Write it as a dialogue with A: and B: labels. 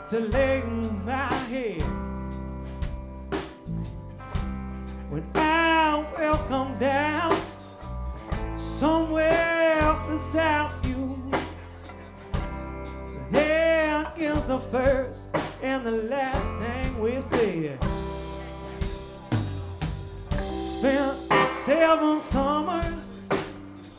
A: to lay my head. When I will come down somewhere beside you, there is the first and the last thing we said.